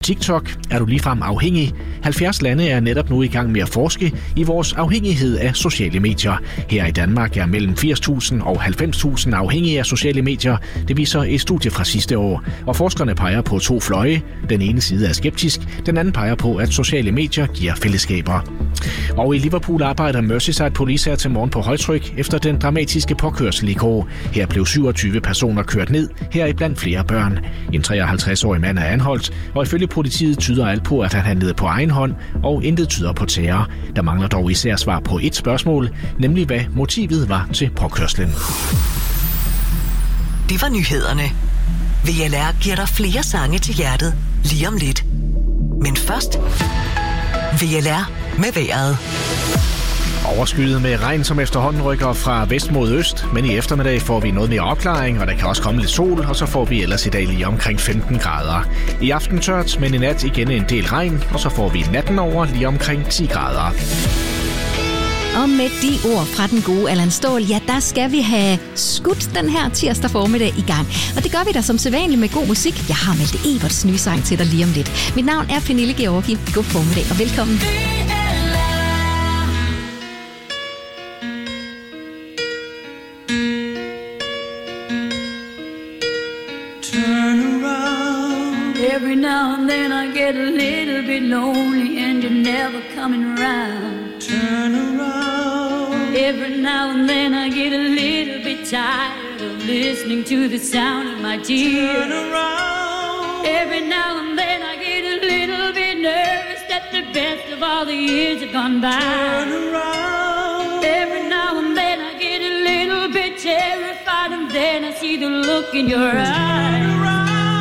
TikTok? Er du ligefrem afhængig? 70 lande er netop nu i gang med at forske i vores afhængighed af sociale medier. Her i Danmark er mellem 80.000 og 90.000 afhængige af sociale medier. Det viser et studie fra sidste år. Og forskerne peger på to fløje. Den ene side er skeptisk, den anden peger på, at sociale medier giver fællesskaber. Og i Liverpool arbejder Merseyside Police her til morgen på højtryk efter den dramatiske påkørsel i går. Her blev 27 personer kørt ned, heriblandt flere børn. En 53-årig mand er anholdt, og ifølge politiet tyder alt på, at han handlede på egen hånd, og intet tyder på terror. Der mangler dog især svar på et spørgsmål, nemlig hvad motivet var til påkørslen. Det var nyhederne. VLR giver dig flere sange til hjertet lige om lidt. Men først VLR med vejret. Overskyet med regn, som efterhånden rykker fra vest mod øst, men i eftermiddag får vi noget mere opklaring, og der kan også komme lidt sol, og så får vi ellers i dag lige omkring 15 grader. I aften tørt, men i nat igen en del regn, og så får vi natten over lige omkring 10 grader. Og med de ord fra den gode Allan Ståhl, ja, der skal vi have skudt den her tirsdag formiddag i gang. Og det gør vi da som sædvanligt med god musik. Jeg har Malte Eberts nye sang til dig lige om lidt. Mit navn er Pernille Georgi. God formiddag og velkommen. Every now and then I get a little bit lonely and you're never coming around. Turn around. Every now and then I get a little bit tired of listening to the sound of my tears. Turn around. Every now and then I get a little bit nervous that the best of all the years have gone by. Turn around. Every now and then I get a little bit terrified and then I see the look in your eyes. Turn around.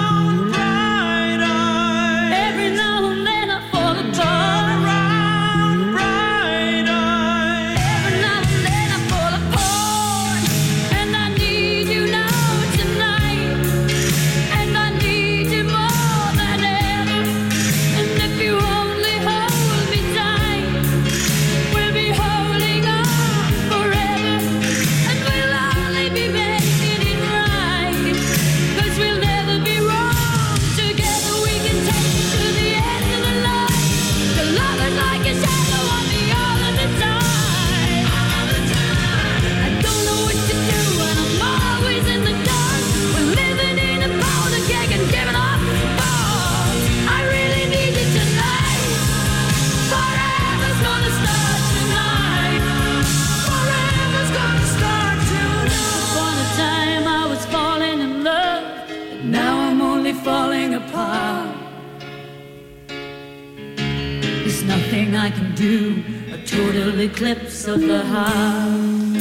I can do a total eclipse of the heart.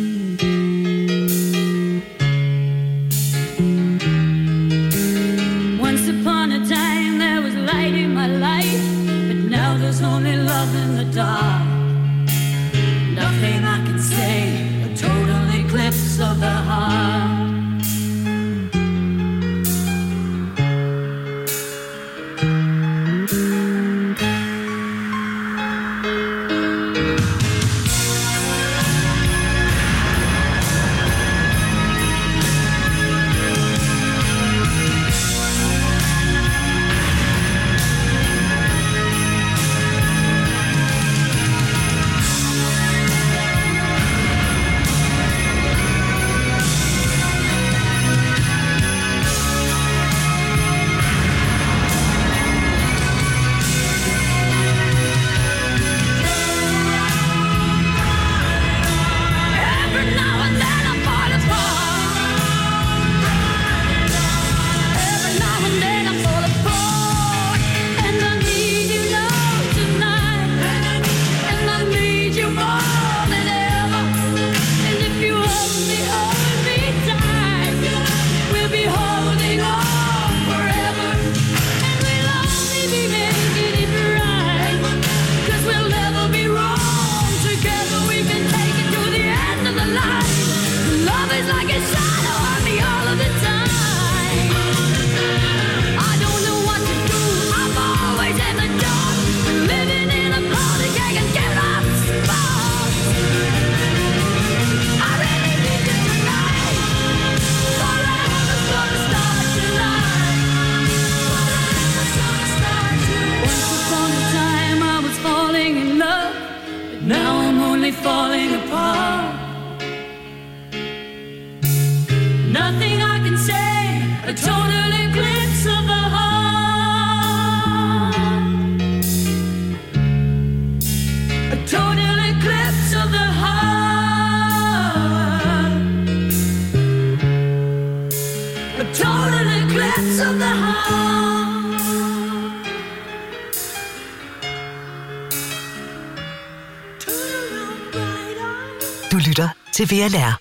Once upon a time there was light in my life, but now there's only love in the dark. Nothing I can say, a total eclipse of the heart. me falling apart. Nothing I can say, a total eclipse of the heart. A total eclipse of the heart. A total eclipse of the heart. Du lytter til VLR.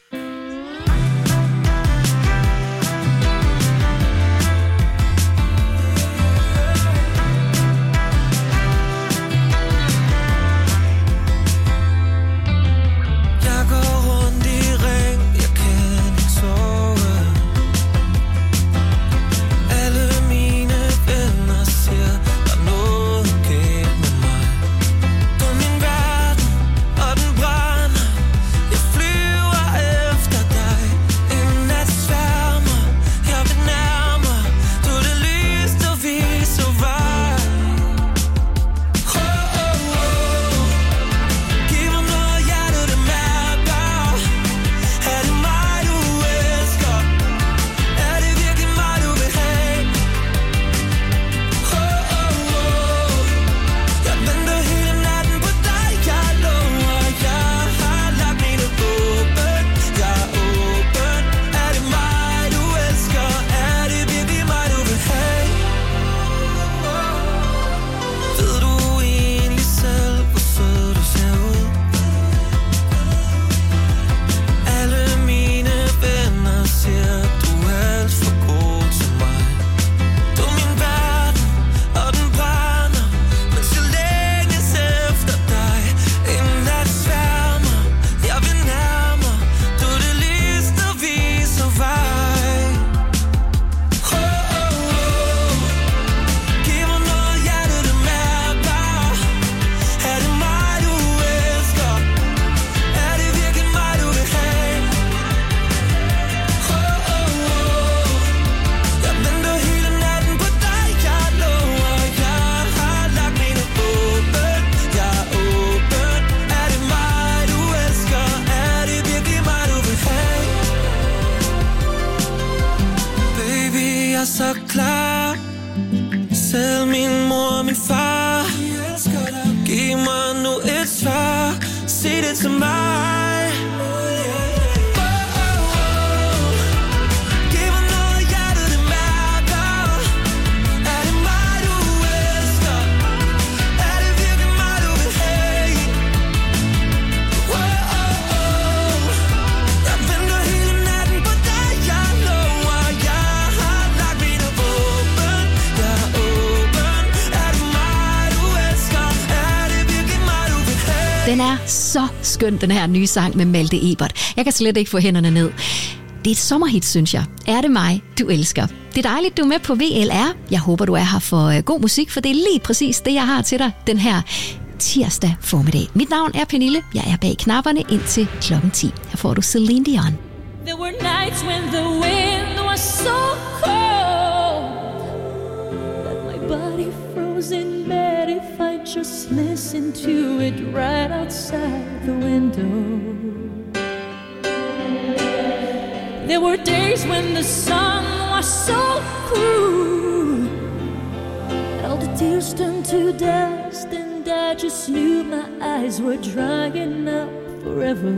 så klar. Selv min mor og min far, giv mig nu et svar. Sig det til mig. Den er så skøn, den her nye sang med Malte Ebert. Jeg kan slet ikke få hænderne ned. Det er et sommerhit, synes jeg. Er det mig, du elsker? Det er dejligt, du er med på VLR. Jeg håber, du er her for god musik, for det er lige præcis det, jeg har til dig den her tirsdag formiddag. Mit navn er Pernille. Jeg er bag knapperne indtil klokken 10. Her får du Celine Dion. There were nights when the wind was so cold that my body froze in bed if I just listened to it right outside the window. There were days when the sun was so cruel, all the tears turned to dust, and I just knew my eyes were drying up forever.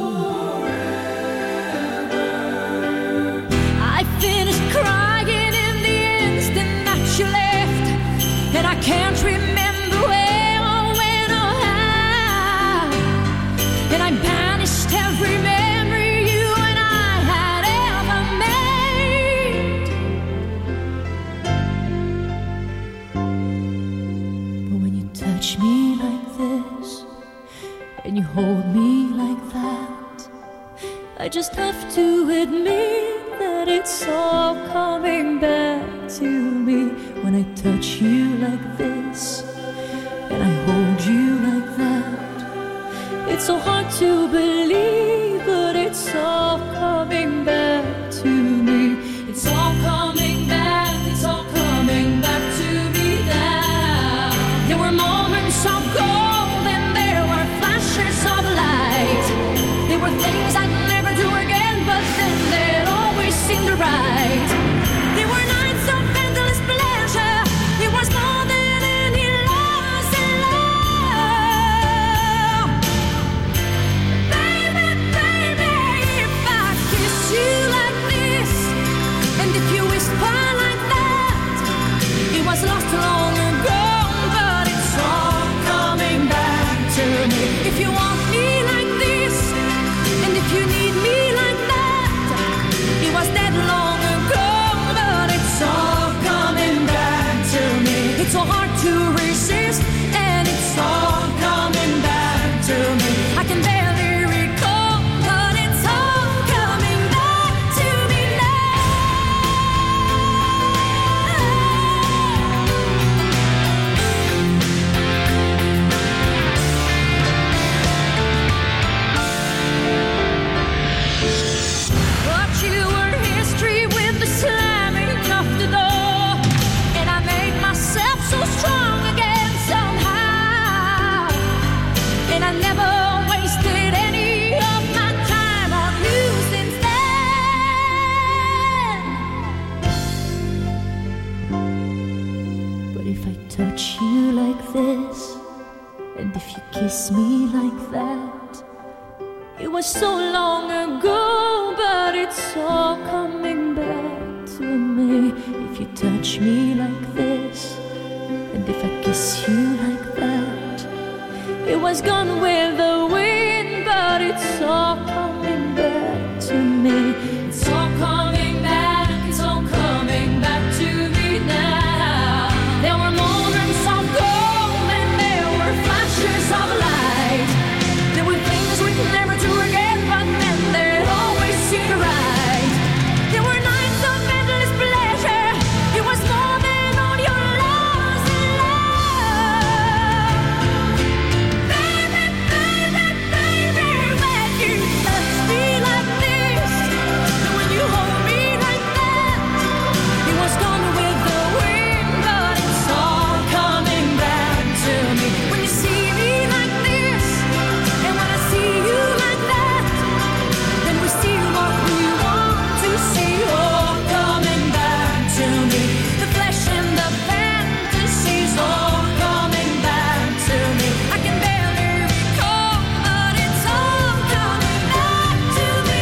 I finished crying in the instant that you left, and I can't remember where or when or how, and I banished every memory you and I had ever made. But when you touch me like this and you hold me like that, I just have to admit that it's all coming back to me. When I touch you like this and I hold you like that, it's so hard to believe, but it's all coming back to me. It's all coming back, it's all coming back to me now. There were moments of gold and there were flashes of light. hard to resist, and it's all coming back to me. I can barely recall, but it's all coming back to me But you were history with the slamming of the door, and I made myself so strong again somehow. And I never wasted any of my time on you since then. But if I touch you like this, and if you kiss me like that, it was so long ago, but it's all coming back to me. If you touch me like this, and if I kiss you like that, it was gone with the wind, but it's all coming back to me. It's all coming back, it's all coming back to me now. There were moments of gold and there were flashes of light. There were things we could never do again, but then they'd always seem right. There were nights of endless pleasure. It was more than all your loves and love. Baby, baby, baby, when you touch me like this, and when you hold me like that, it was gone with the wind, but it's all coming back to me. When you see me like this, and when I see you like that, then we see what we want to see, all coming back to me. The flesh and the fantasies, all coming back to me. I can barely recall, but it's all coming back to me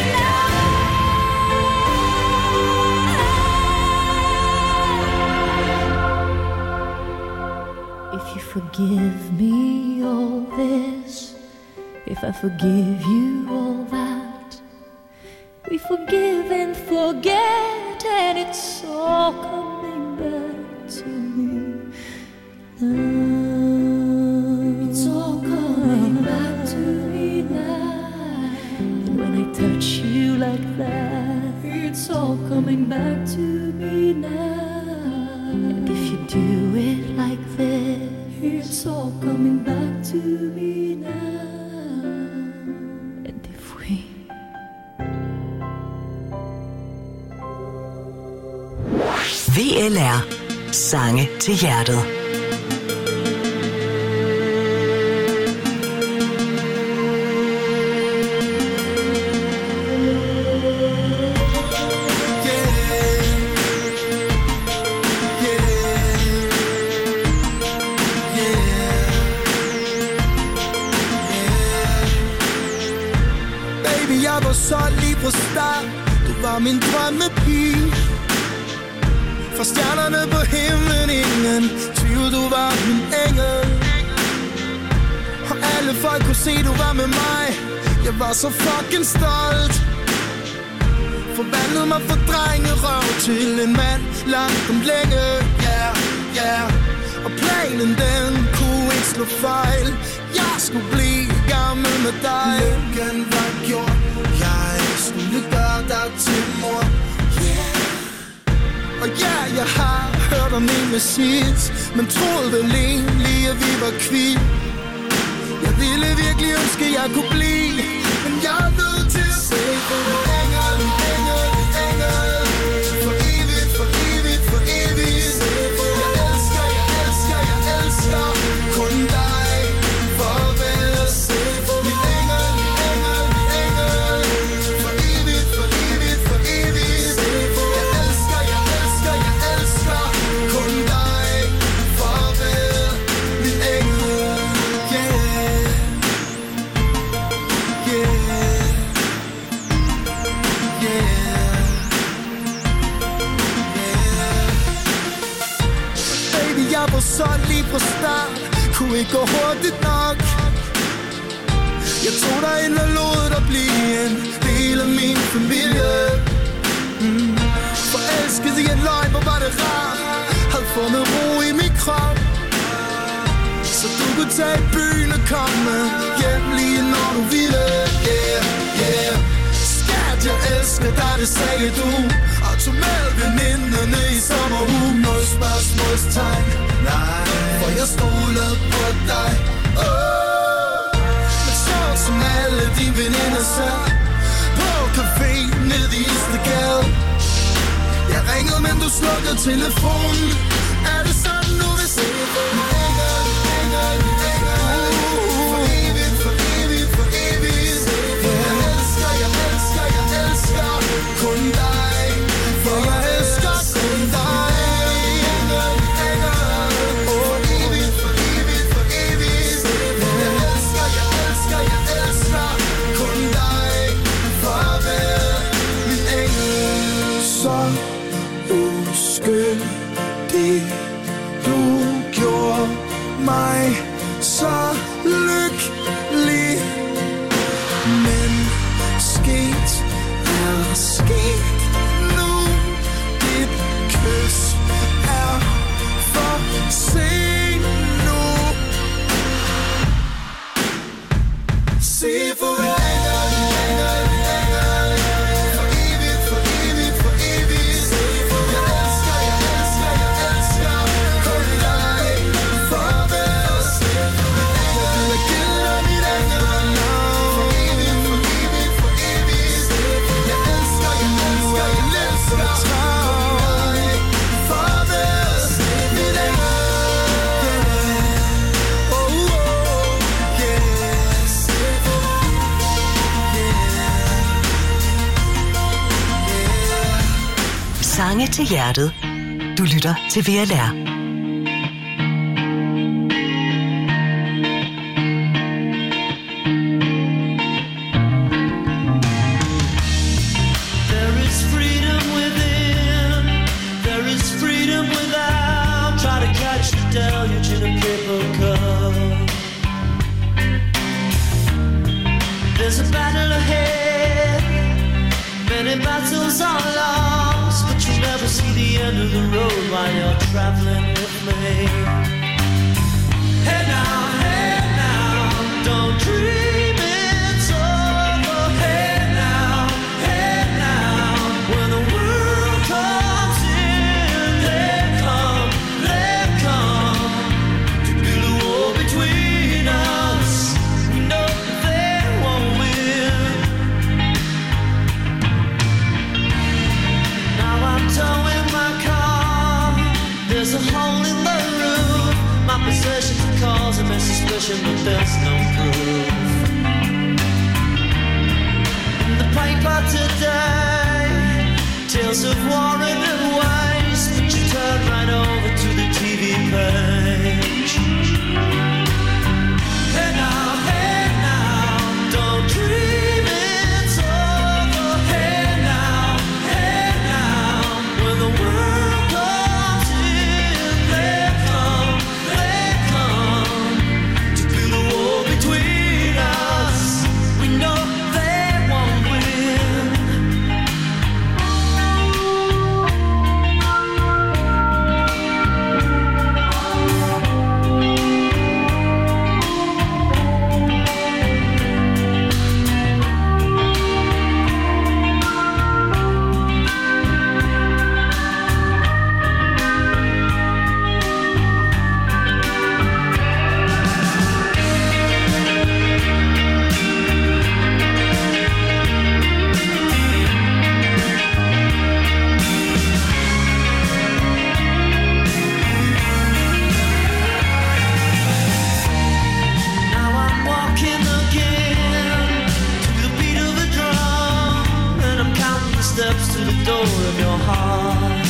now. If you forgive me all this, if I forgive you all that, we forgive and forget, and it's all coming back to me now. It's all coming back to me now. And when I touch you like that, it's all coming back to me now. And if you do it like this, it's all coming back to me now. And if we VLR. Sange til hjertet. Baby, jeg var solgt lige fra start. Du var min drømmepige. Fra stjernerne på himlen, ingen tvivl, du var min engel. Og alle folk kunne se, du var med mig. Jeg var så fucking stolt. Forvandlede mig fra drengerøv til en mand langt om længe. Yeah, yeah. Og planen den kunne ikke slå fejl. Jeg skulle blive gammel med dig. Lykken var gjort. Jeg skulle gøre dig til mor. Og ja, jeg har hørt om en med sidst, men troede vel egentlig, at vi var kvitt. Jeg ville virkelig ønske, at jeg kunne blive, men jeg er nødt til at se på en engel, en engel, en engel. For evigt, for evigt, for evigt. Jeg elsker, jeg elsker, jeg elsker kun dig. Farvel, min engel, min engel, min engel. For evigt, for evigt, for evigt. Jeg elsker, jeg elsker, jeg elsker kun dig. Farvel, min engel. Baby, jeg var solgt lige fra start. Kunne ikke gå hurtigt nok. Jeg tog dig ind og lod dig blive en del af min familie. Forelsket i en løgn, hvor var det rart. Havde fundet ro i min krop. tage i byen og komme hjem lige når du ville. Yeah, yeah. Skat, jeg elsker dig, det sagde du. Og tog med veninderne i sommerhus. Noget spørgsmålstegn, nej, for jeg stoler på dig. Men sjovt som alle de veninder sad på café nede i Istegade. Jeg ringede, men du slukkede telefonen. Er det sådan, du vil se på mig? For evigt, for evigt, for evigt. Jeg elsker kun dig. For jeg elsker kun dig. For evigt, for evigt, for evigt. Jeg elsker kun dig. Farvel, min engel. Så uskyldig, du gjorde mig så lykkelig. Men sket er sket nu. Dit kys er for sent nu. Sig farvel. Sange til hjertet. Du lytter til VLR. There's a battle ahead. Many battles are lost, but you never see the end of the road while you're traveling with me. Hey now, don't dream it's over. Hey now, when the world comes in, they come to build a wall between us. We know they won't win. Now I'm towing my car. There's a hole in the roof. My possessions are causing me suspicion, but there's no proof. In the paper today, tales of war and waste, but you turn right over to the TV page. Hey now, don't dream it's over. Hey now, when the world comes in, they come to build a wall between us. We know they won't win. Now I'm walking again to the beat of a drum, and I'm counting the steps to the door of your heart.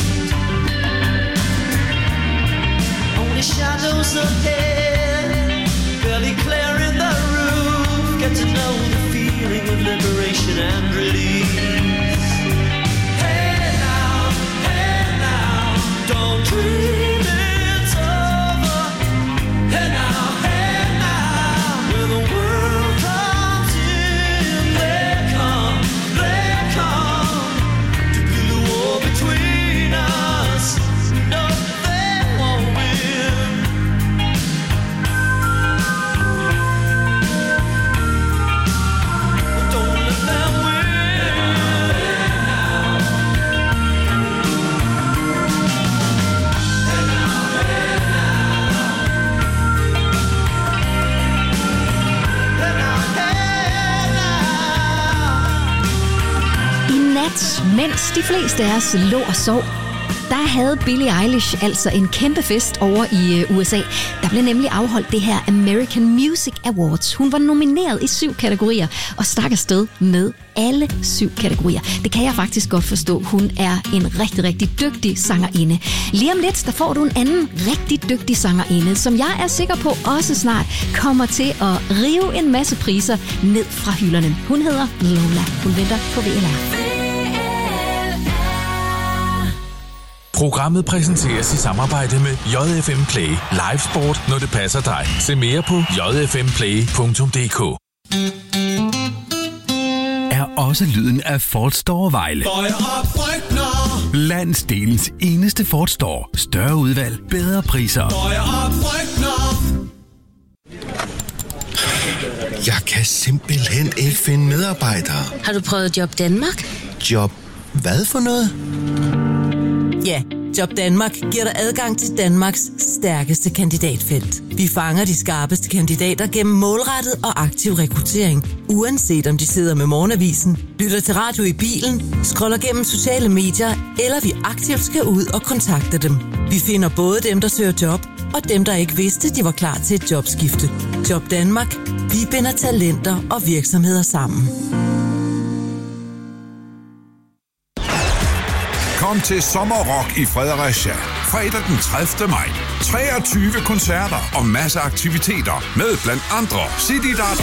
Only shadows ahead, barely clearing the roof. Get to know the feeling of liberation and release. Hey now, don't dream it's over. Hey now, when the world comes in, they come to build a wall between us. No, they won't win. Mens de fleste af os lå og sov, der havde Billie Eilish altså en kæmpe fest over i USA. Der blev nemlig afholdt det her American Music Awards. Hun var nomineret i 7 kategorier og stak afsted med alle 7 kategorier. Det kan jeg faktisk godt forstå. Hun er en rigtig, rigtig dygtig sangerinde. Lige om lidt, der får du en anden rigtig dygtig sangerinde, som jeg er sikker på også snart kommer til at rive en masse priser ned fra hylderne. Hun hedder Lola. Hun venter på VLR. Programmet præsenteres i samarbejde med JFM Play. Live sport, når det passer dig. Se mere på jfmplay.dk. Er også lyden af Ford Store Vejle. Landsdelens eneste Ford Store. Større udvalg, bedre priser. Jeg kan simpelthen ikke finde medarbejdere. Har du prøvet Job Danmark? Job hvad for noget? Ja, Job Danmark giver dig adgang til Danmarks stærkeste kandidatfelt. Vi fanger de skarpeste kandidater gennem målrettet og aktiv rekruttering, uanset om de sidder med morgenavisen, lytter til radio i bilen, scroller gennem sociale medier, eller vi aktivt skal ud og kontakte dem. Vi finder både dem, der søger job, og dem, der ikke vidste, de var klar til et jobskifte. Job Danmark. Vi binder talenter og virksomheder sammen. Kom til Sommerrock i Fredericia. Fredag den 30. maj. 23 koncerter og masser af aktiviteter med blandt andre City Dada,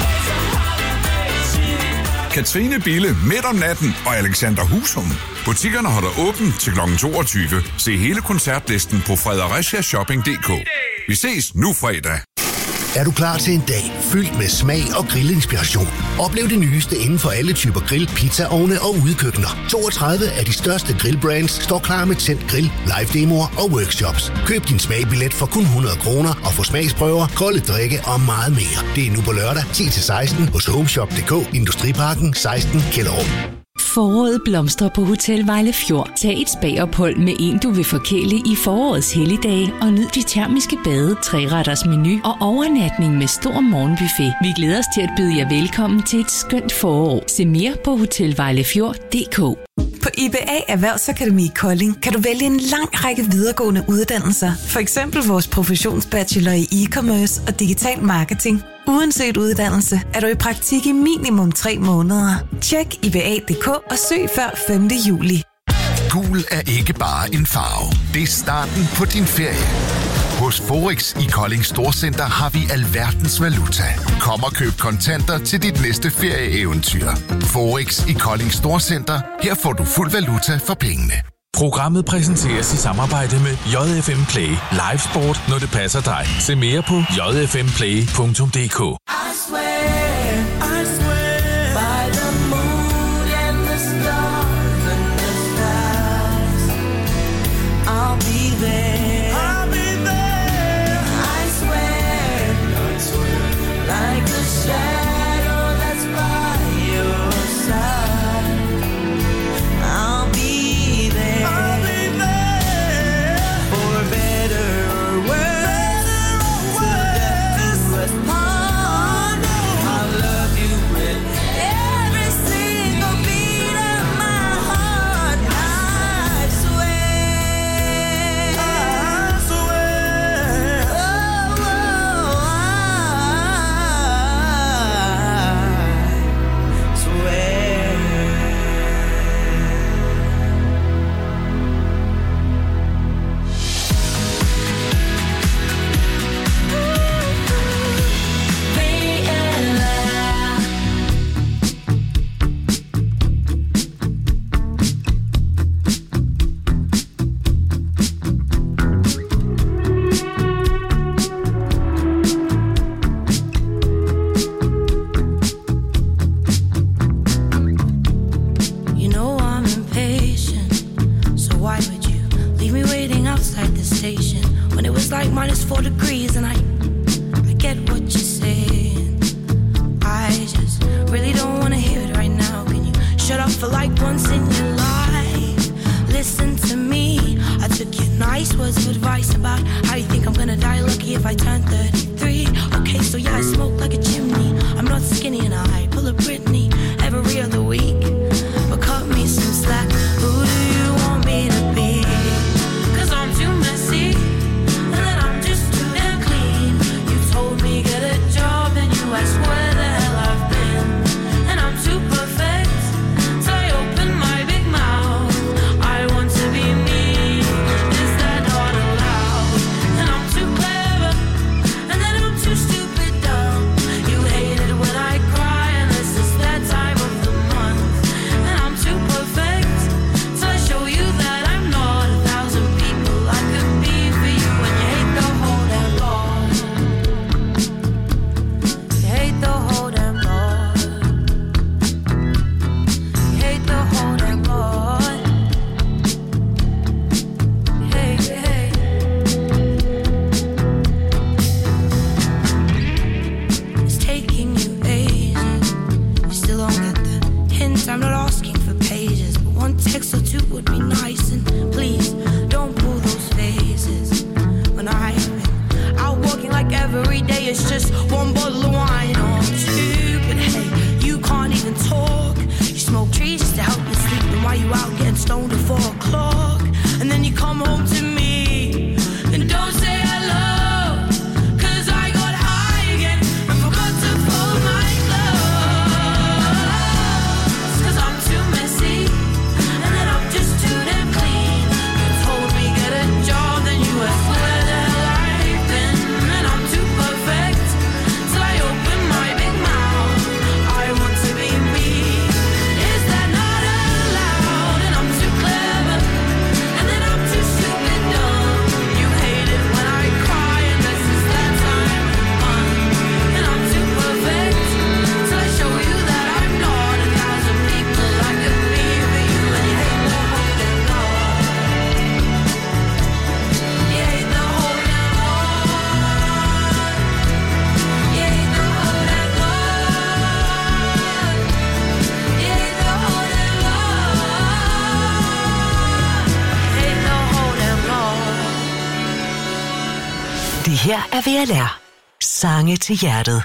Katrine Bille midt om natten og Alexander Husum. Butikkerne holder åbent til kl. 22. Se hele koncertlisten på fredericia-shopping.dk. Vi ses nu fredag. Er du klar til en dag fyldt med smag og grillinspiration? Oplev det nyeste inden for alle typer grill, pizzaovne og udekøkkener. 32 af de største grillbrands står klar med tændt grill, live demoer og workshops. Køb din smagbillet for kun 100 kroner og få smagsprøver, kolde drikke og meget mere. Det er nu på lørdag 10-16 hos Homeshop.dk, Industriparken 16 Kjellerup. Foråret blomstrer på Hotel Vejle Fjord. Tag et spagophold med en, du vil forkæle i forårets helligdage, og nyd de termiske bade, 3-retters menu og overnatning med stor morgenbuffet. Vi glæder os til at byde jer velkommen til et skønt forår. Se mere på hotelvejlefjord.dk. På IBA Erhvervsakademi Kolding kan du vælge en lang række videregående uddannelser. For eksempel vores professionsbachelor i e-commerce og digital marketing. Uanset uddannelse er du i praktik i minimum 3 måneder. Tjek IBA.dk og søg før 5. juli. Gul er ikke bare en farve. Det er starten på din ferie. Hos Forex i Kolding Storcenter har vi alverdens valuta. Kom og køb kontanter til dit næste ferieeventyr. Forex i Kolding Storcenter. Her får du fuld valuta for pengene. Programmet præsenteres i samarbejde med JFM Play. Live sport, når det passer dig. Se mere på jfmplay.dk. Skinny and I pull a Britney every other week, but cut me some slack. acting like every day is just one bottle of wine or two. But hey, you can't even talk. You smoke trees just to help you sleep. Then why you out getting stoned at 4 o'clock? And then you come home to me and don't say hello. Her er VLR. Sange til hjertet.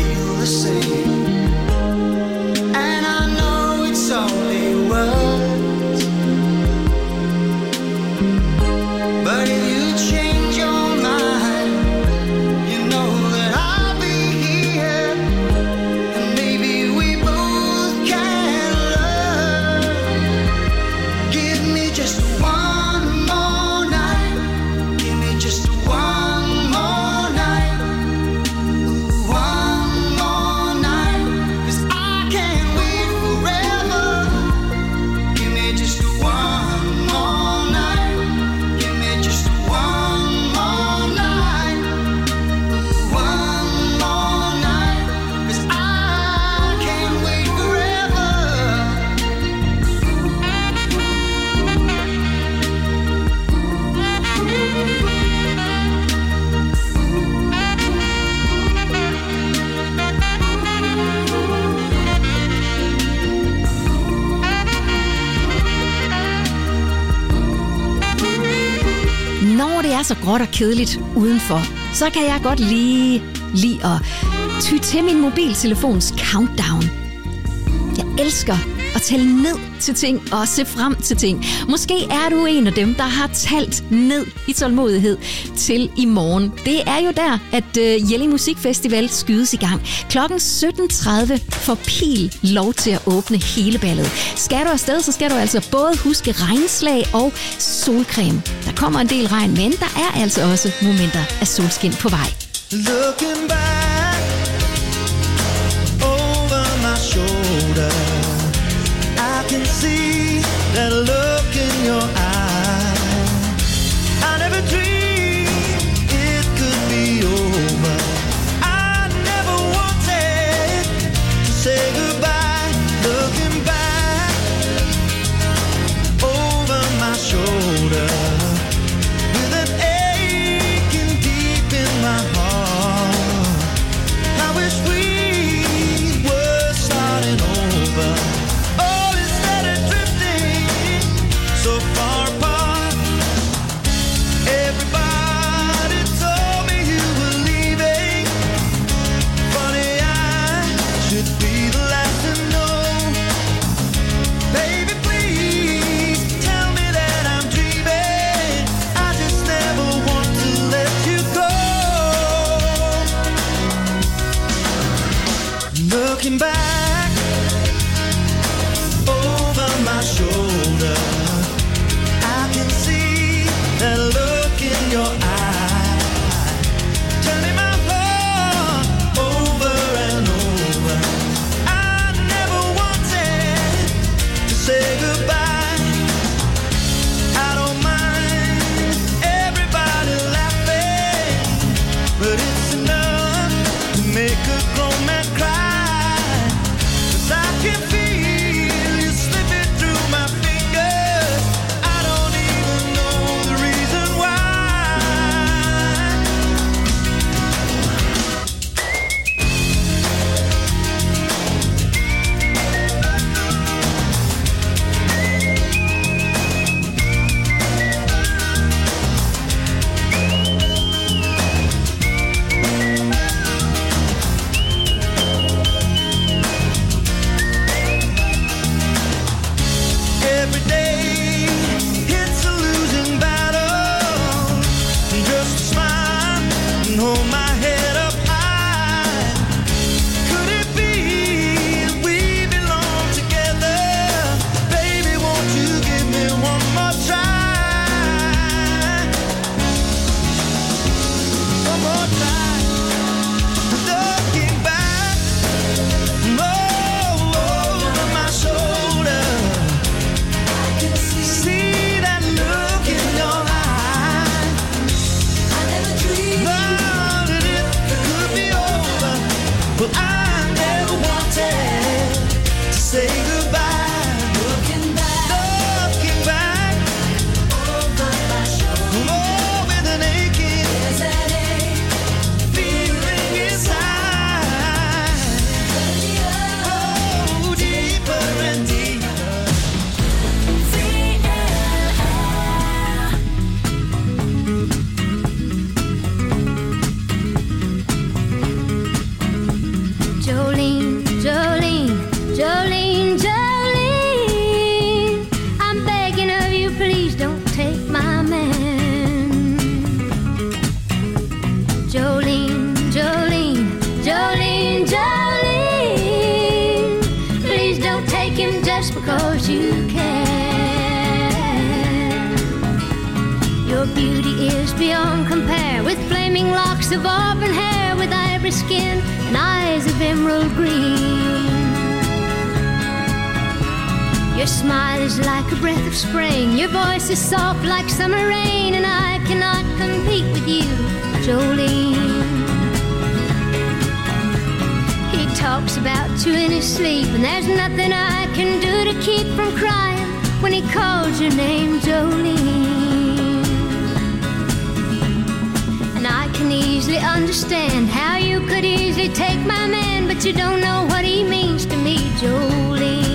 only world er så gråt og kedeligt udenfor, så kan jeg godt lide at ty til min mobiltelefons countdown. Jeg elsker at tælle ned til ting og se frem til ting. Måske er du en af dem, der har talt ned i tålmodighed til i morgen. Det er jo der, at Jelling Musikfestival skydes i gang. Klokken 17.30 får Pil lov til at åbne hele ballet. Skal du afsted, så skal du altså både huske regnslag og solcreme. Der kommer en del regn, men der er altså også momenter af solskin på vej. Looking back over my shoulder, I can see that look in your eye. I never dreamed it could be over. I never wanted to say goodbye. Looking back over my shoulder, with an aching deep in my heart. I wish we were starting over. So far apart. Everybody told me you were leaving. Funny, I should be the last to know. Baby, please tell me that I'm dreaming. I just never want to let you go. Looking back over my shoulder, I can see that look in your eye, turning my heart over and over. I never wanted to say goodbye. I don't mind everybody laughing, but it's enough to make a grown man cry. 'Cause I can feel you slipping through my fingers. I don't even know the reason why. Every day it's a losing battle. Just smile and hold my head up high. Could it be we belong together? Baby, won't you give me one more try? One more try. Looking back over my shoulder, see that look in your eye. I never dreamed that it could be over. Well, I never wanted to say goodbye. Looking back over my shoulder, oh, with an aching, there's that ache, feeling inside. Oh, deeper and deeper. Jolene, Jolene, Jolene, Jolene, I'm begging of you, please don't take my man. Jolene, Jolene, Jolene, Jolene, please don't take him just because you can. Your beauty is beyond compare, with flaming locks of auburn hair, with ivory skin and eyes of emerald green. Your smile is like a breath of spring, your voice is soft like summer rain, and I cannot compete with you, Jolene. He talks about you in his sleep, and there's nothing I can do to keep from crying when he calls your name, Jolene. And I can easily understand how you could easily take my man, but you don't know what he means to me, Jolene.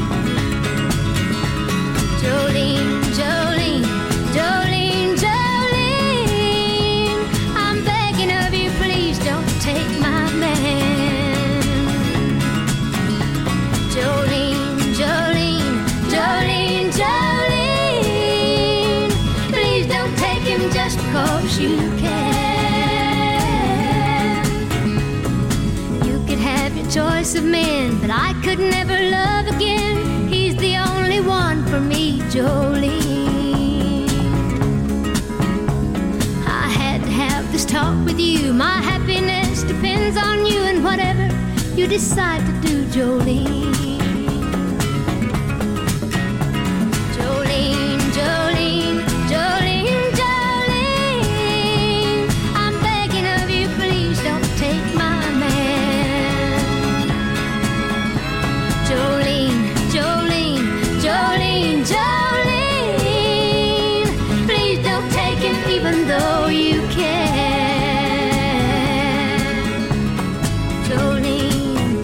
Jolene, Jolene, Jolene, Jolene. choice of men, but I could never love again. He's the only one for me, Jolene. I had to have this talk with you. My happiness depends on you and whatever you decide to do, Jolene. Jolene, Jolene, Jolene, Jolene, I'm begging of you, please don't take my man. Jolene, Jolene, Jolene, Jolene, please don't take him even though you can. Jolene,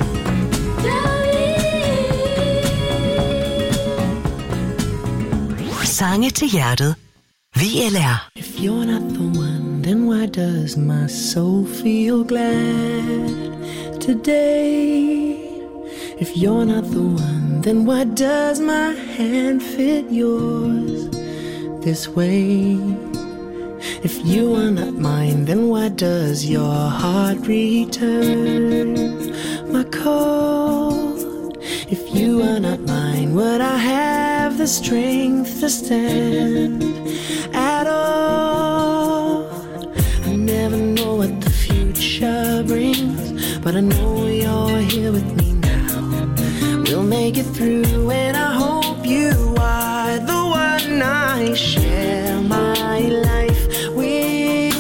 Jolene. Sange til hjertet. VLR. If you're not the one, then why does my soul feel glad today? If you're not the one, then why does my hand fit yours this way? If you are not mine, then why does your heart return my call? If you are not mine, would I have the strength to stand at all? I never know what the future brings, but I know you're here with me now. We'll make it through, and I hope you are the one I share my life with.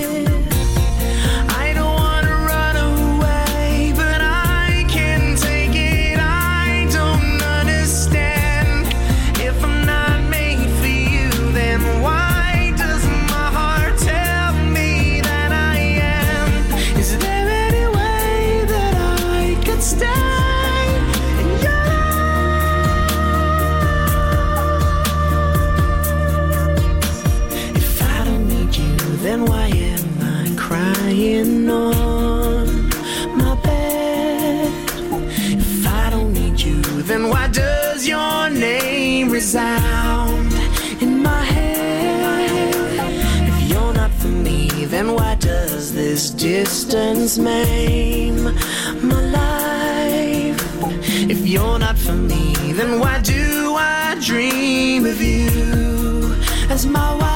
I don't want to run away, but I can't take it. I don't understand. If I'm not made for you, then why does my heart tell me that I am? Is there any way that I could stay in your life? If I don't need you, then why am I crying on my bed? If I don't need you, then why does your name resound in my head? If you're not for me, then why does this distance maim my life? If you're not for me, then why do I dream of you as my wife?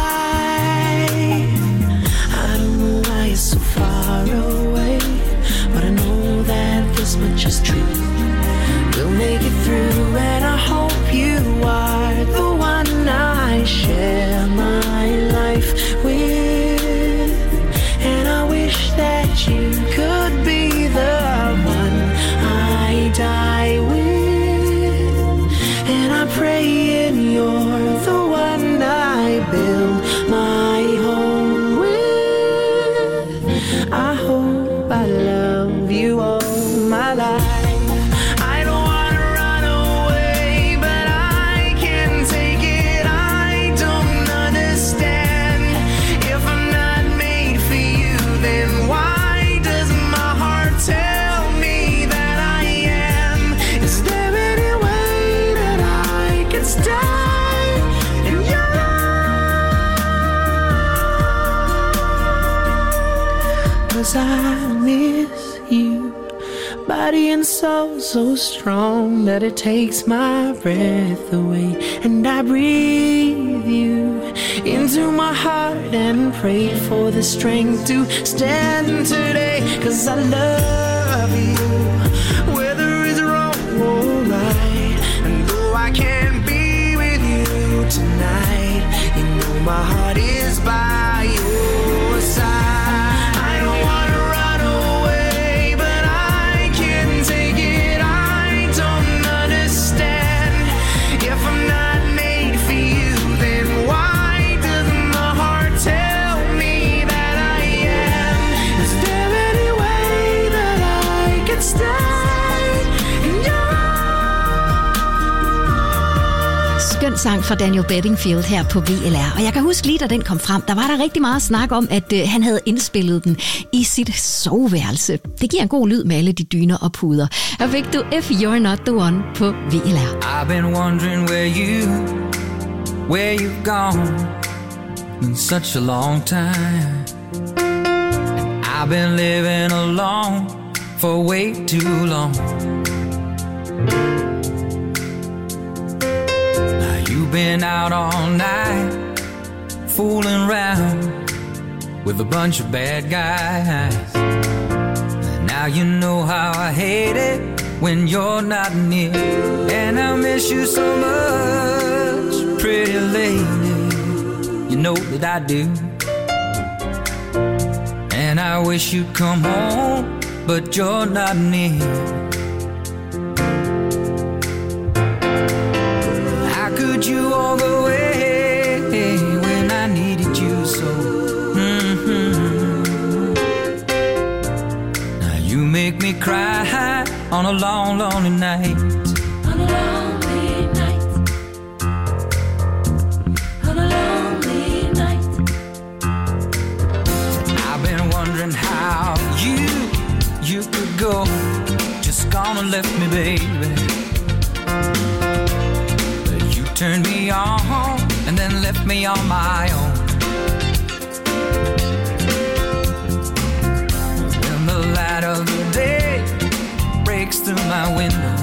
I don't know why you're so far away, but I know that this much is true. We'll make it through, and I hope you are the one I share my life with. And I wish that you could be the one I die with. And I'm praying you're the one I build my home with. I hope I love you all my life. I don't want to run away, but I can't take it. I don't understand. If I'm not made for you, then why does my heart tell me that I am? Is there any way that I can stay in your life? 'Cause I miss you, body and soul so strong that it takes my breath away. And I breathe you into my heart and pray for the strength to stand today. 'Cause I love you, whether it's wrong or right. And though I can't be with you tonight, you know my heart is by your side. I don't want to run away, but I can't take it. I don't understand. If I'm not made for you, then why does my heart tell me that I am? Is there any way that I can stay in your Skøn sang fra Daniel Bedingfield her på VLR. Og jeg kan huske lige, da den kom frem, der var der rigtig meget snak om, at han havde indspillet den i sit soveværelse. Det giver en god lyd med alle de dyner og puder. Her fik du If You're Not The One på VLR. I've been wondering where you've gone in such a long time. I've been living alone for way too long. Now you've been out all night, fooling around with a bunch of bad guys. Now you know how I hate it when you're not near, and I miss you so much, pretty lady. You know that I do. And I wish you'd come home, but you're not near. How could you walk away when I needed you so? Now you make me cry on a long, lonely night. On a lonely night. On a lonely night. I've been wondering how you could go, just gone and left me, baby. But you turned me on and then left me on my own. When the light of the day breaks through my window,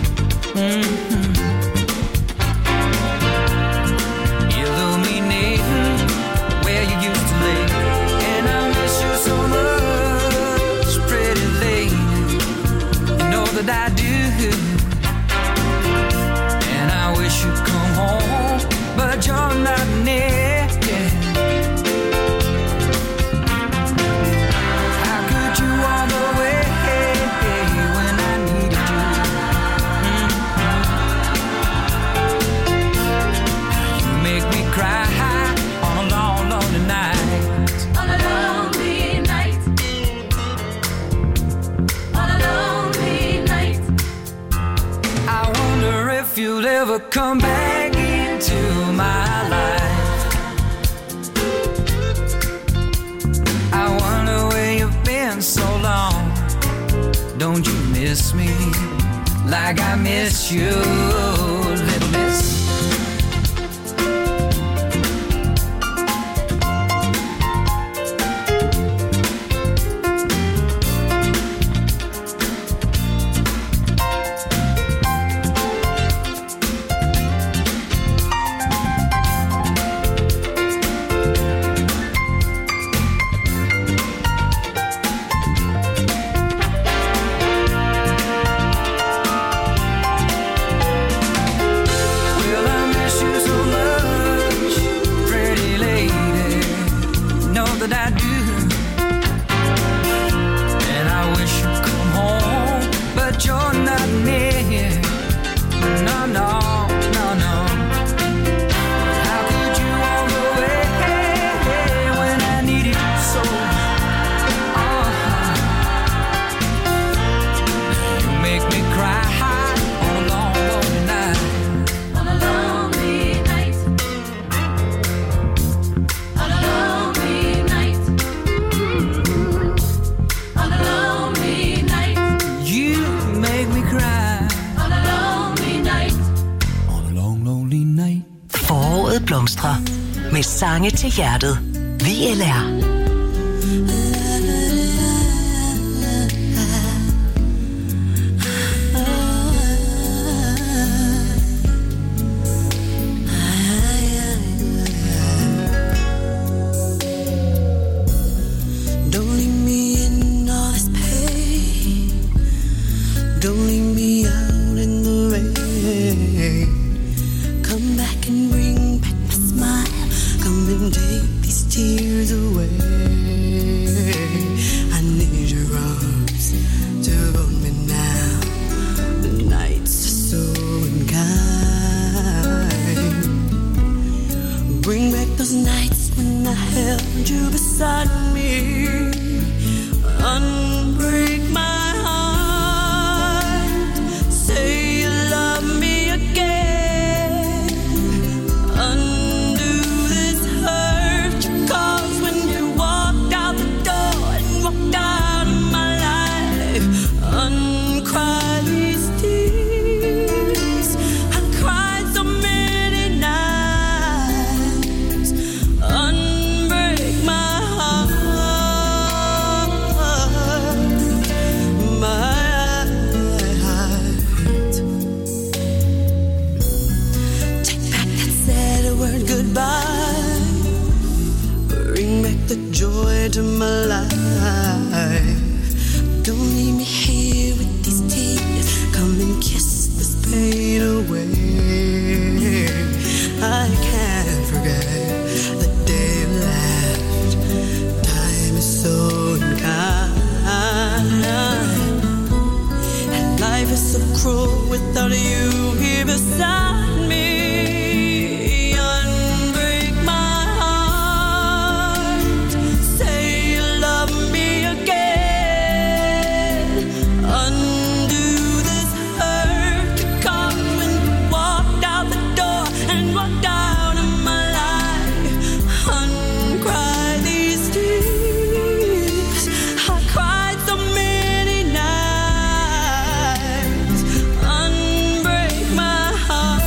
illuminating where you used to lay, and I miss you so much, pretty lady. You know that I do. And I wish you'd come home, but you're not near. How could you walk away when I needed you? You make me cry on a long, lonely night. On a lonely night. On a lonely night. I wonder if you'll ever come back into my life. I wonder where you've been so long. Don't you miss me like I miss you, little miss? Med sange til hjertet. VLR. said goodbye. Bring back the joy to my life. Don't leave me here with these tears. Come and kiss this pain away. I can't forget the day you left. Time is so unkind, and life is so cruel without you here beside me. Unbreak my heart. Say you love me again. Undo this hurt to come and walk out the door and walk out of my life. Uncry these tears. I cried so many nights. Unbreak my heart.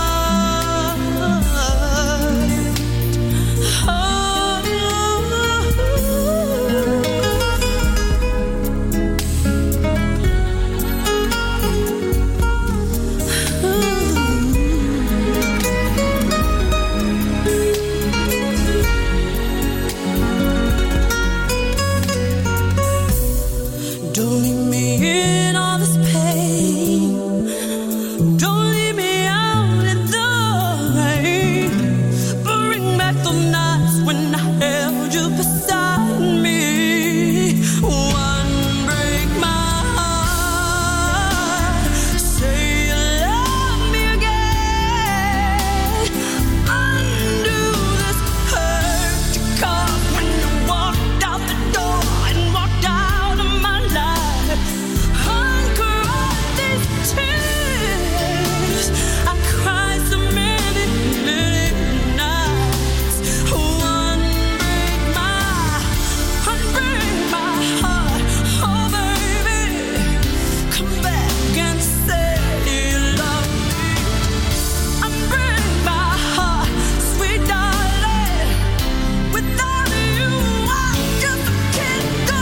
Don't leave me in all this pain. Don't leave me out in the rain. Bring back the nights when I held you beside me. One break my heart. Say you love me again. Undo this hurt to come when you walked out the door and walked out of my life. Uncry these tears. I cried so many, many nights. Unbreak my heart. Oh baby, come back and say you love me. Unbreak my heart, sweet darling. Without you, I just can't go.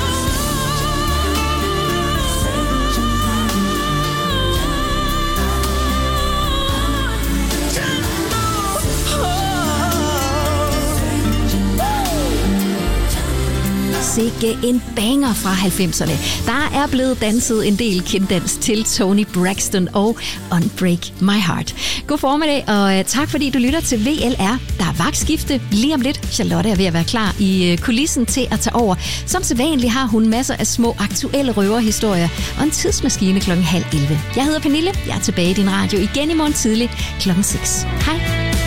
Sikke en banger fra 90'erne. Der er blevet danset en del kenddans til Toni Braxton og Unbreak My Heart. God formiddag, og tak fordi du lytter til VLR. Der er vagtskifte lige om lidt. Charlotte er ved at være klar i kulissen til at tage over. Som sædvanligt har hun masser af små aktuelle røverhistorier og en tidsmaskine 10:30. Jeg hedder Pernille. Jeg er tilbage i din radio igen i morgen tidlig 6:00. Hej.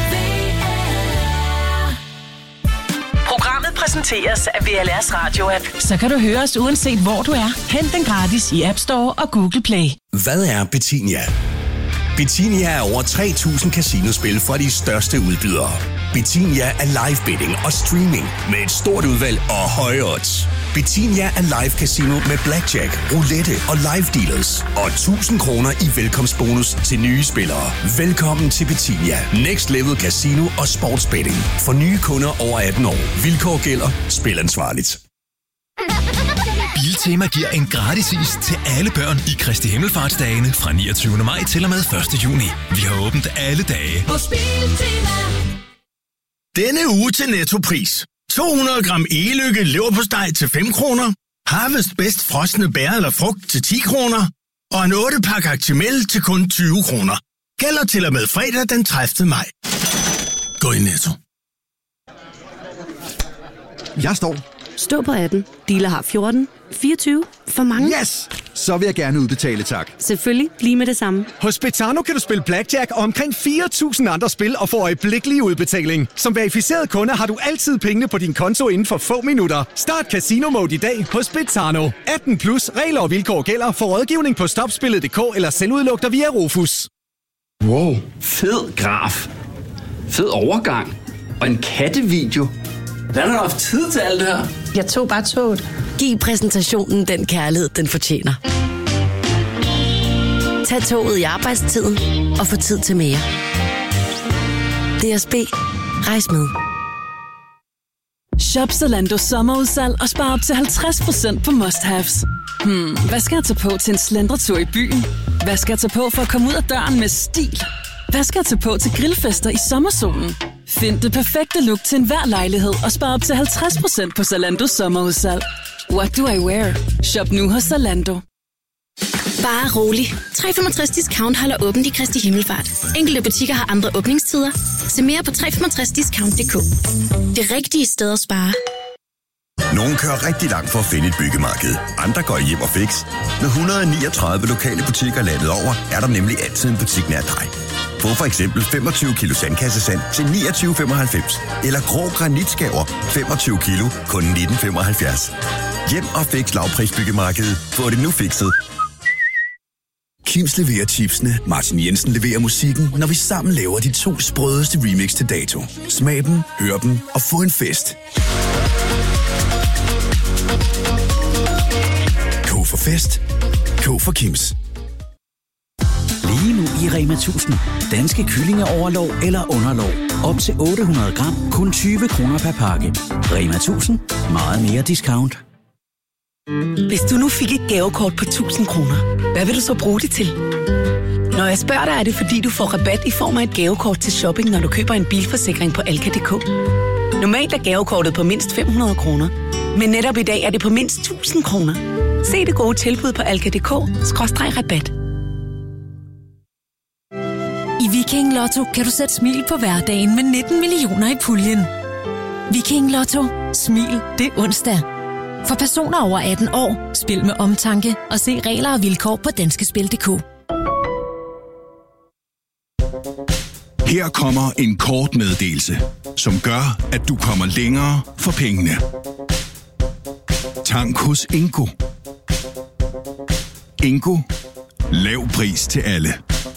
Programmet præsenteres af VLR's radio-app. Så kan du høre os uanset hvor du er. Hent den gratis i App Store og Google Play. Hvad er Betinia? Betinia er over 3.000 casinospil fra de største udbydere. Betinia er live betting og streaming med et stort udvalg og høje odds. Betinia er live casino med blackjack, roulette og live dealers. Og 1.000 kroner i velkomstbonus til nye spillere. Velkommen til Betinia. Next Level Casino og Sportsbetting. For nye kunder over 18 år. Vilkår gælder. Spil ansvarligt. Biltema giver en gratis is til alle børn i Kristi Himmelfartsdagene fra 29. maj til og med 1. juni. Vi har åbent alle dage. Hos Biltema. Denne uge til Nettopris. 200 gram Egelykke leverpostej til 5 kroner. Harvest Best frosne bær eller frugt til 10 kroner. Og en 8-pakke Actimel til kun 20 kroner. Gælder til og med fredag den 30. maj. Gå i Netto. Jeg står. Stå på 18. Dealer har 14. 24. For mange. Yes! Så vil jeg gerne udbetale, tak. Selvfølgelig. Lige med det samme. Hos Betano kan du spille blackjack og omkring 4.000 andre spil og få øjeblikkelig udbetaling. Som verificeret kunde har du altid pengene på din konto inden for få minutter. Start Casino Mode i dag hos Betano. 18 plus regler og vilkår gælder. For rådgivning på stopspillet.dk eller selvudluk dig via Rufus. Wow, fed graf. Fed overgang. Og en kattevideo. Hvordan har du haft tid til alt det her? Jeg tog bare toget. Giv præsentationen den kærlighed, den fortjener. Tag toget i arbejdstiden og få tid til mere. DSB. Rejs med. Shop Zalando sommerudsalg og spar op til 50% på must-haves. Hvad skal jeg tage på til en slendretur i byen? Hvad skal jeg tage på for at komme ud af døren med stil? Hvad skal jeg tage på til grillfester i sommersolen? Find det perfekte look til enhver lejlighed og spar op til 50% på Zalandos sommerudsalg. What do I wear? Shop nu hos Zalando. Bare rolig. 365 Discount holder åbent i Kristi Himmelfart. Enkelte butikker har andre åbningstider. Se mere på 365discount.dk. Det rigtige sted at spare. Nogle kører rigtig langt for at finde et byggemarked. Andre går hjem og fix. Med 139 lokale butikker landet over, er der nemlig altid en butik nær dig. Få for eksempel 25 kilo sandkassesand til 29,95. Eller grå granitskaver 25 kilo kun 19,75. Hjem og fix lavprisbyggemarkedet. Få det nu fikset. Kims leverer chipsene, Martin Jensen leverer musikken, når vi sammen laver de 2 sprødeste remix til dato. Smag dem, hør dem og få en fest. K for fest. K for Kims. Lige nu i Rema 1000. Danske kyllingeoverlov eller underlov. Op til 800 gram, kun 20 kroner per pakke. Rema 1000. Meget mere discount. Hvis du nu fik et gavekort på 1000 kroner, hvad vil du så bruge det til? Når jeg spørger dig, er det fordi, du får rabat i form af et gavekort til shopping, når du køber en bilforsikring på Alka.dk. Normalt er gavekortet på mindst 500 kroner, men netop i dag er det på mindst 1000 kroner. Se det gode tilbud på Alka.dk/rabat. I Viking Lotto kan du sætte smil på hverdagen med 19 millioner i puljen. Viking Lotto. Smil det onsdag. For personer over 18 år, spil med omtanke og se regler og vilkår på danskespil.dk. Her kommer en kort meddelelse, som gør, at du kommer længere for pengene. Tank hos Ingo. Ingo. Lav pris til alle.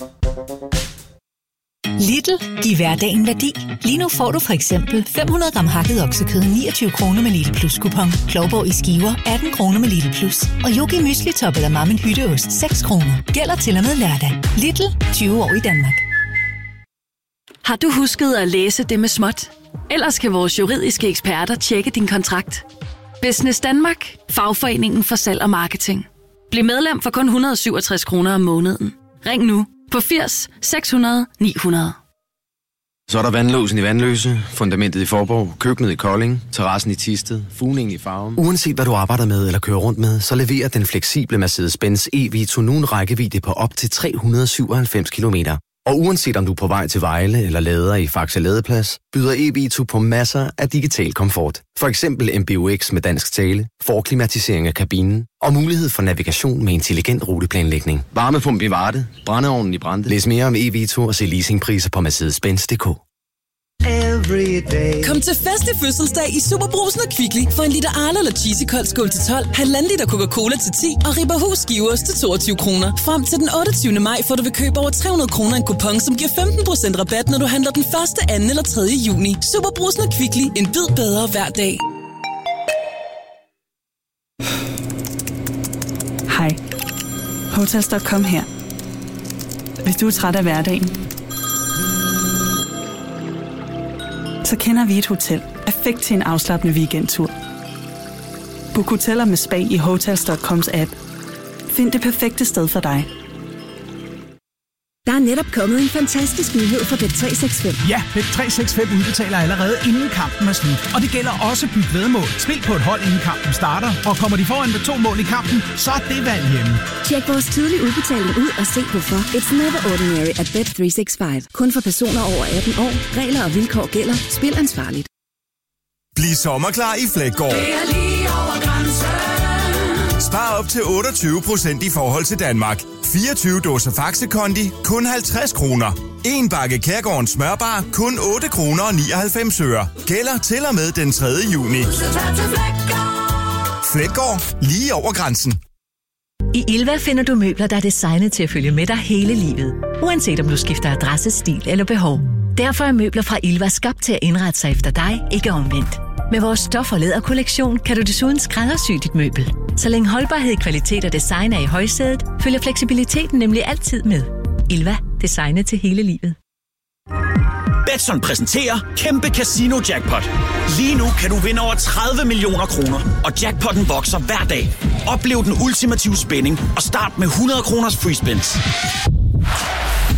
Lidl. Giv hverdagen værdi. Lige nu får du for eksempel 500 gram hakket oksekød 29 kroner med Lidl Plus kupon. Klovborg i skiver 18 kroner med Lidl Plus. Og Yogi Mysli Top eller Mammen Hytteost 6 kroner. Gælder til og med lørdag. Lidl. 20 år i Danmark. Har du husket at læse det med småt? Ellers kan vores juridiske eksperter tjekke din kontrakt. Business Danmark. Fagforeningen for salg og marketing. Bliv medlem for kun 167 kroner om måneden. Ring nu på 80 600 900. Så er der vandlåsen i Vandløse, fundamentet i Forborg, køkkenet i Kolding, terrassen i Thisted, fugningen i Farum. Uanset hvad du arbejder med eller kører rundt med, så leverer den fleksible Mercedes-Benz e-Vito nu en rækkevidde på op til 397 km. Og uanset om du er på vej til Vejle eller lader i Faxe Ladeplads, byder e-Vito på masser af digital komfort. For eksempel MBUX med dansk tale, forklimatisering af kabinen og mulighed for navigation med intelligent ruteplanlægning. Varmepumpe i Varde, brændeovnen i Brande. Læs mere om e-Vito og se leasingpriser på Mercedes-Benz.dk. Kom til fest i fødselsdag i Superbrugsen og Kvickly for en liter Arla eller Cheesy Kold skål til 12, 1,5 liter Coca-Cola til 10 og Ribberhus skiveost til 22 kroner. Frem til den 28. maj får du ved køb over 300 kroner en kupon, som giver 15% rabat, når du handler den 1., 2. eller 3. juni. Superbrugsen og Kvickly. En bid bedre hver dag. Hej. Hotels.com her. Hvis du er træt af hverdagen, så kender vi et hotel perfekt til en afslappende weekendtur. Book hoteller med spa i Hotels.coms app. Find det perfekte sted for dig. Der er netop kommet en fantastisk nyhed for Bet365. Ja, Bet365 udbetaler allerede inden kampen er slut. Og det gælder også Byg Væddemål. Spil på et hold inden kampen starter, og kommer de foran med 2 mål i kampen, så er det valg hjemme. Tjek vores tidlige udbetaling ud og se hvorfor. It's never ordinary at Bet365. Kun for personer over 18 år. Regler og vilkår gælder. Spil ansvarligt. Bliv sommerklar i Fleggaard. Det er lige over grænsen. Spar op til 28% i forhold til Danmark. 24 dåser Faxe Kondi, kun 50 kroner. En bakke Kærgårdens smørbar, kun 8 kroner og 99 øre. Gælder til og med den 3. juni. Fleggaard, lige over grænsen. I Ilva finder du møbler, der er designet til at følge med dig hele livet. Uanset om du skifter adresse, stil eller behov. Derfor er møbler fra Ilva skabt til at indrette sig efter dig, ikke omvendt. Med vores stof- og læderkollektion kan du desuden skræddersy dit møbel. Så længe holdbarhed, kvalitet og design er i højsædet, følger fleksibiliteten nemlig altid med. Ilva. Designet til hele livet. Betson præsenterer Kæmpe Casino Jackpot. Lige nu kan du vinde over 30 millioner kroner, og jackpotten vokser hver dag. Oplev den ultimative spænding og start med 100 kroners free spins.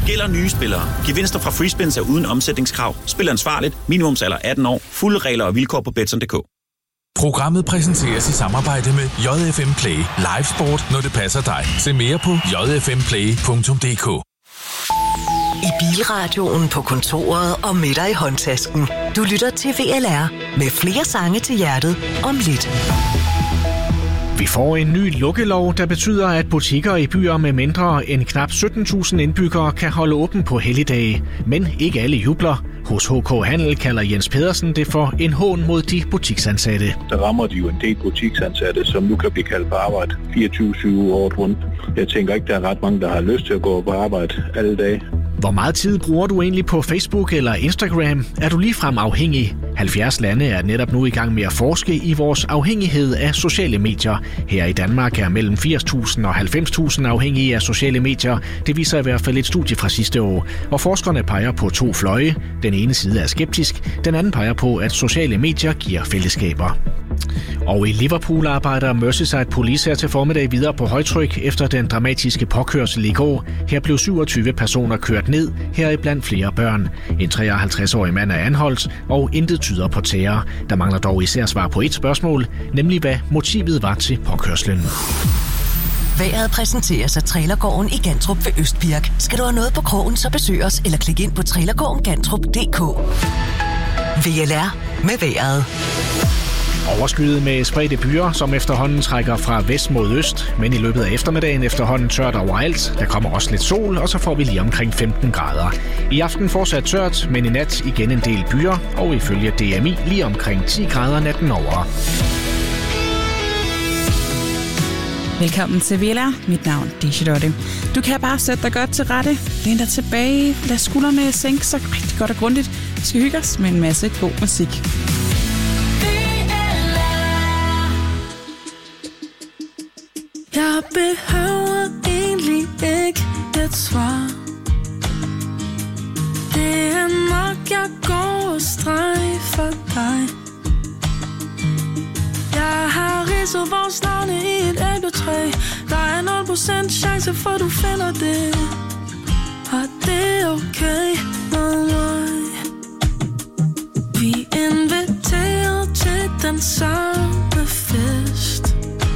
Gælder nye spillere. Gevinster fra free spins er uden omsætningskrav. Spil ansvarligt. Minimumsalder 18 år. Fulde regler og vilkår på Betsson.dk. Programmet præsenteres i samarbejde med JFM Play. Live sport, når det passer dig. Se mere på jfmplay.dk. I bilradioen, på kontoret og med dig i håndtasken. Du lytter til VLR med flere sange til hjertet om lidt. Vi får en ny lukkelov, der betyder, at butikker i byer med mindre end knap 17.000 indbyggere kan holde åben på helligdage. Men ikke alle jubler. Hos HK Handel kalder Jens Pedersen det for en hån mod de butiksansatte. Der rammer de jo en del butiksansatte, som nu kan blive kaldt på arbejde 24/7 året rundt. Jeg tænker ikke, der er ret mange, der har lyst til at gå på arbejde alle dage. Hvor meget tid bruger du egentlig på Facebook eller Instagram? Er du ligefrem afhængig? 70 lande er netop nu i gang med at forske i vores afhængighed af sociale medier. Her i Danmark er mellem 80.000 og 90.000 afhængige af sociale medier. Det viser i hvert fald et studie fra sidste år. Og forskerne peger på 2 fløje. Den ene side er skeptisk, den anden peger på, at sociale medier giver fællesskaber. Og i Liverpool arbejder Merseyside Police her til formiddag videre på højtryk efter den dramatiske påkørsel i går. Her blev 27 personer kørt ned, heriblandt flere børn. En 53-årig mand er anholdt, og intet tyder på terror. Der mangler dog især svar på et spørgsmål, nemlig hvad motivet var til påkørslen. Vejret præsenteres af Trailergården i Gantrup ved Østbirk. Skal du have noget på krogen, så besøg os eller klik ind på trailergårdengantrup.dk. VLR med vejret. Overskyet med spredte byer, som efterhånden trækker fra vest mod øst, men i løbet af eftermiddagen efterhånden tørt overalt. Der kommer også lidt sol, og så får vi lige omkring 15 grader. I aften fortsat tørt, men i nat igen en del byer, og ifølge DMI lige omkring 10 grader natten over. Velkommen til VLR. Mit navn er Charlotte. Du kan bare sætte dig godt til rette. Læn dig tilbage. Lad skuldrene sænke sig rigtig godt og grundigt. Vi skal hygge os med en masse god musik. Jeg behøver egentlig ikke et svar. Det er nok, jeg går og streg for dig. Jeg har ridset vores navne i et æbletræ. Der er 0% chance for, du finder det. Og det er okay med mig. Vi er inviteret til den samme fest.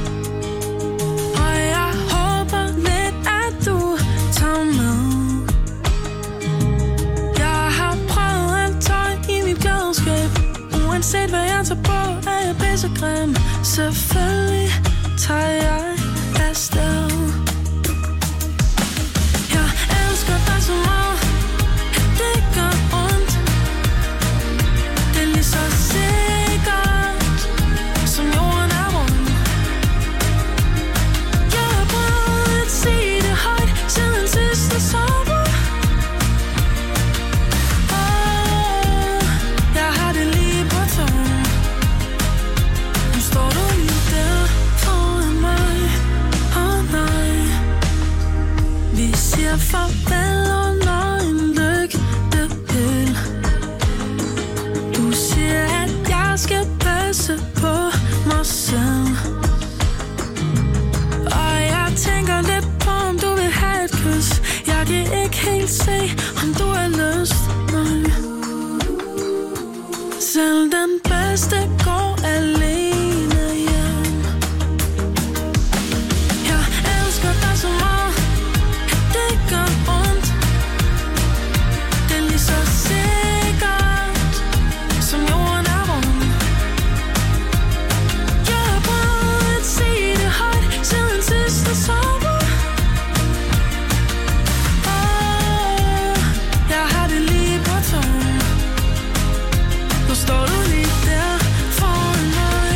Uanset hvad jeg tager på, er jeg pissegrim. Selvfølgelig tager jeg afsted. Jeg elsker dig så meget, at det gør ondt. Det er lige så sikkert, som jorden er rund. Jeg har prøvet at sige det højt, siden sidste sommer. Farvel under en lygtepæl. Du siger, at jeg skal passe på mig selv. Og jeg tænker lidt på, om du vil have et kys. Jeg kan ikke helt se, om du har lyst. Nej. Selv den bedste går alene hjem. Jeg elsker dig så meget. Det gør ondt. Det er lige så sikkert, som jorden er rund. Jeg har prøvet at sige det højt, siden sidste sommer. Jeg har det lige på tungen. Nu står du lige der foran mig.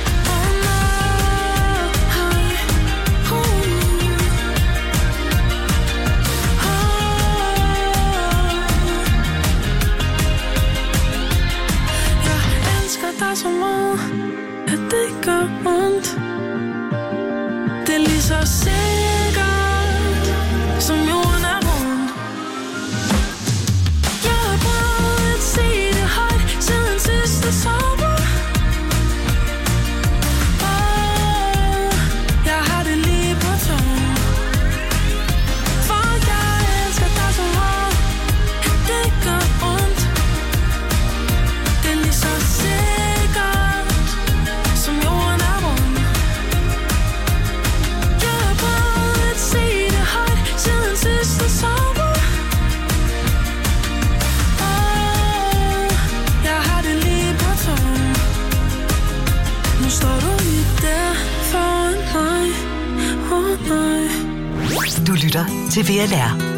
Så meget, at det gør ondt. Det er lige så sikkert, som jorden er rund. Jeg har prøvet at sige det højt, siden sidste sommer. Jeg har det lige på tungen. For jeg elsker dig så meget. lytter til VLR.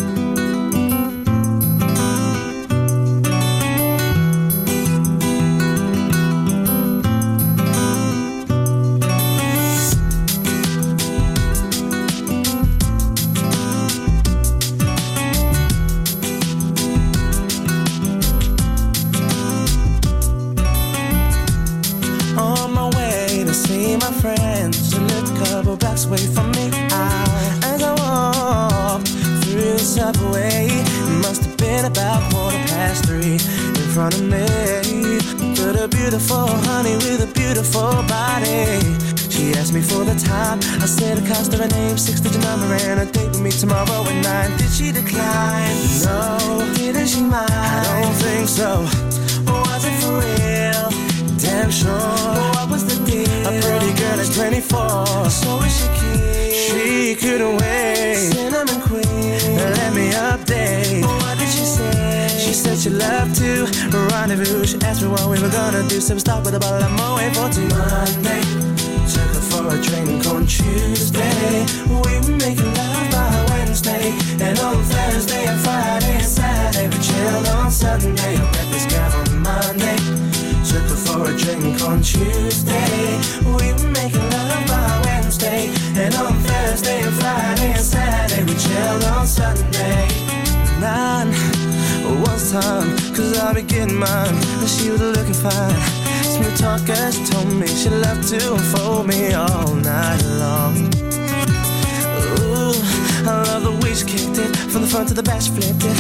Away from me, as I walk through the subway, it must have been about 3:15 in front of me. But a beautiful honey with a beautiful body. She asked me for the time. I said it cost her a name, 6-digit number, and a date with me tomorrow at 9. Did she decline? No. Didn't she mind? I don't think so. Was it for real? Damn sure. What was the deal? A pretty girl is 24, so is she keen? She couldn't wait. Cinnamon queen, let me update. What did she say? She said she loved to rendezvous. She asked me what we were gonna do. So we start with a bottle of Moët for Monday. Took her for a drink on Tuesday. We were making love by Wednesday. And on Thursday and Friday and Saturday we chilled on Sunday. I met this guy on Monday. Took her for a drink on Tuesday. We were making love by Wednesday. And on Thursday and Friday and Saturday we chilled on Sunday. 9 was time, cause I be getting mine. And she was looking fine. Smooth talker, she told me she loved to unfold me all night long. Ooh, I love the way she kicked it. From the front to the back she flipped it.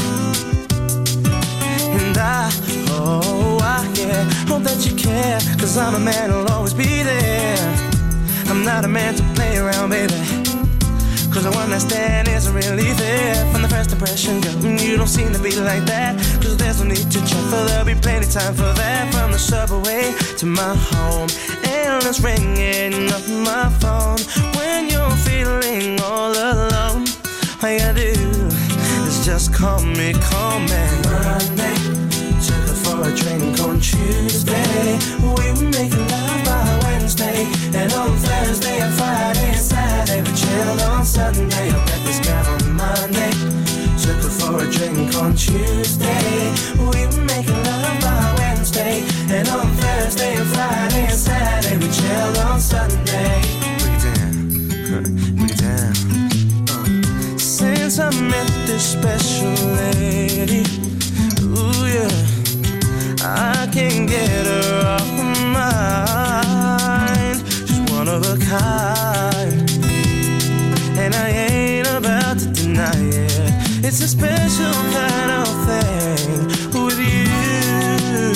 And yeah, hope that you care, cause I'm a man who'll always be there. I'm not a man to play around, baby, cause the one I stand isn't really there. From the first impression, girl, you don't seem to be like that. Cause there's no need to check, for there'll be plenty time for that. From the subway to my home, and it's ringing up my phone. When you're feeling all alone, all you gotta do is just call me, Monday. Took her for a drink on Tuesday. We were making love by Wednesday. And on Thursday and Friday and Saturday we chilled on Sunday. I met this guy on Monday. Took her for a drink on Tuesday. We were making love by Wednesday. And on Thursday and Friday and Saturday we chilled on Sunday. Break it down, break it down. Since I met this special lady, ooh yeah, I can't get her off my mind. She's one of a kind, and I ain't about to deny it. It's a special kind of thing with you.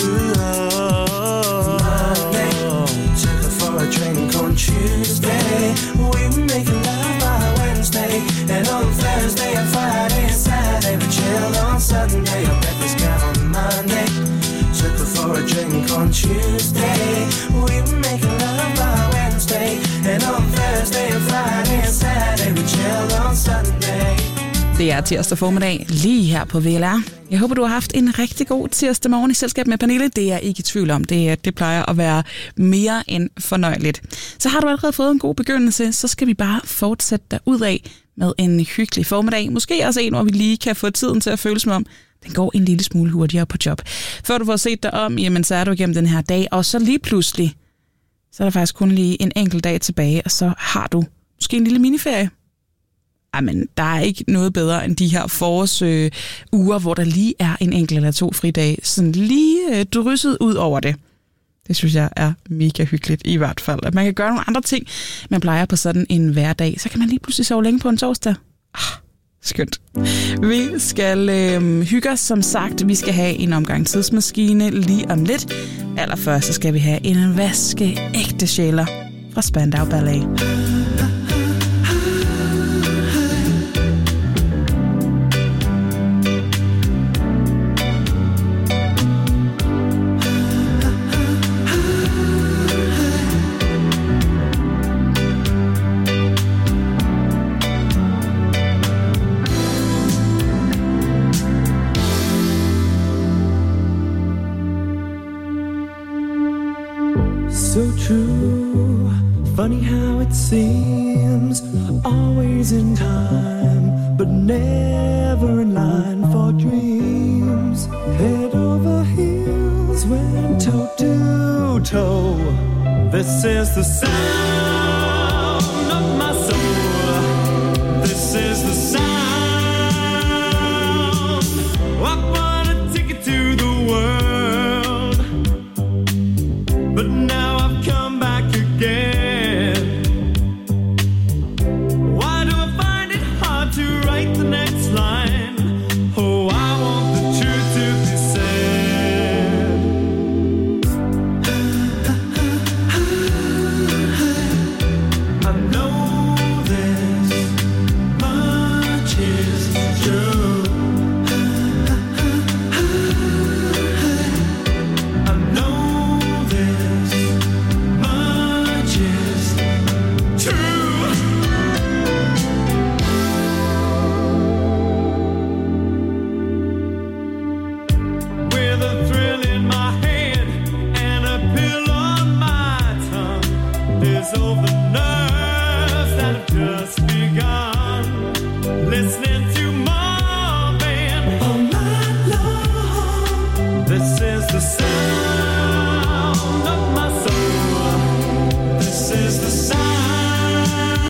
Monday, took her for a drink on Tuesday. We were making love by Wednesday. And on Thursday and Friday and Saturday we chilled on Sunday. I met this guy on Monday. Took her for a drink on Tuesday. We were making love by Wednesday. And on Thursday and Friday and Saturday we chilled on Sunday. Det er tirsdag formiddag lige her på VLR. Jeg håber, du har haft en rigtig god tirsdag morgen i selskab med Pernille. Det er jeg ikke i tvivl om. Det plejer at være mere end fornøjeligt. Så har du allerede fået en god begyndelse, så skal vi bare fortsætte derudad med en hyggelig formiddag. Måske også en, hvor vi lige kan få tiden til at føle som om, den går en lille smule hurtigere på job. Før du får set dig om, jamen, så er du igennem den her dag, og så lige pludselig, så er der faktisk kun lige en enkelt dag tilbage, og så har du måske en lille miniferie. Jamen, der er ikke noget bedre end de her forårsuger, hvor der lige er en enkelt eller 2 fridage, sådan lige drysset ud over det. Det synes jeg er mega hyggeligt i hvert fald. At man kan gøre nogle andre ting, man plejer på sådan en hverdag. Så kan man lige pludselig sove længe på en torsdag. Skønt. Vi skal hygge os, som sagt. Vi skal have en omgang tidsmaskine lige om lidt. Allerførst så skal vi have en vaskeægte sjæler fra Spandau Ballet. So true, funny how it seems, always in time, but never in line for dreams. Head over heels, went toe to toe. This is the sound